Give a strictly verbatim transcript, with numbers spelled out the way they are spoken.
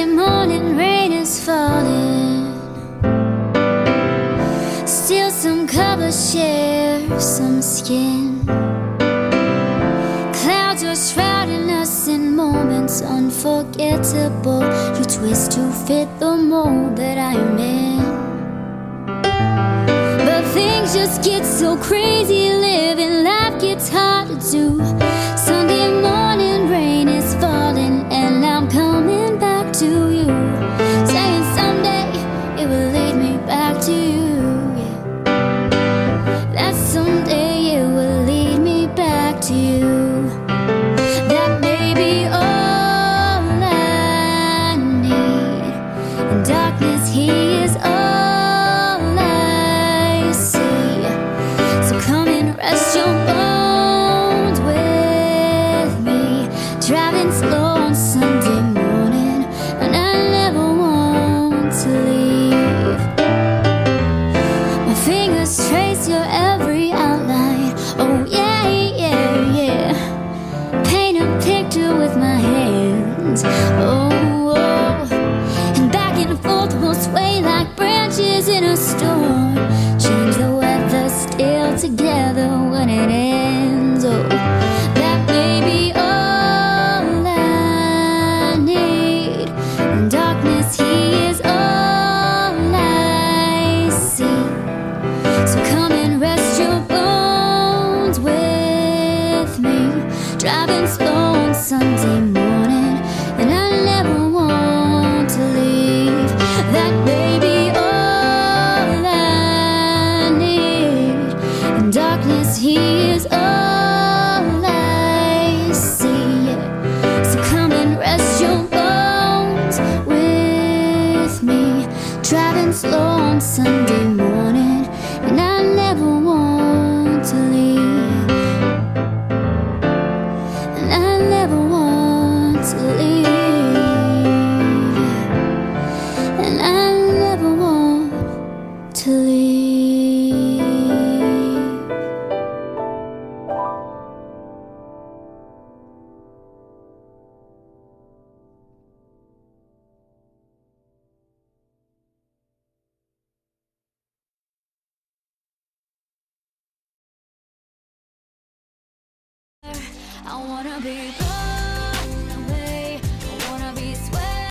Sunday morning rain is falling. Still some covers share some skin. Clouds are shrouding us in moments unforgettable. You twist to fit the mold that I'm in. But things just get so crazy, living life gets hard to do. Sunday morning rain is falling, and I'm coming back to you, saying someday it will lead me back to you, yeah. That someday it will lead me back to you. That may be all I need. In darkness he is all I see. So come and rest your bones with me, driving slow on Sunday morning, and I never want to leave. My fingers trace your every outline. Oh yeah, yeah, yeah. Paint a picture with my hands. Oh, oh. And back and forth we'll sway like branches in a storm. Change the weather, still together when it ends. Oh, that may be all I need. In darkness he is all I see. So come and rest your bones with me, driving slow on Sunday morning, and I never want to leave. That may be all I need. In darkness he is all I see. So come and rest your bones with me, driving slow on Sunday morning, and I never want to leave. And I never want to leave. And I never want to leave. I wanna be gone.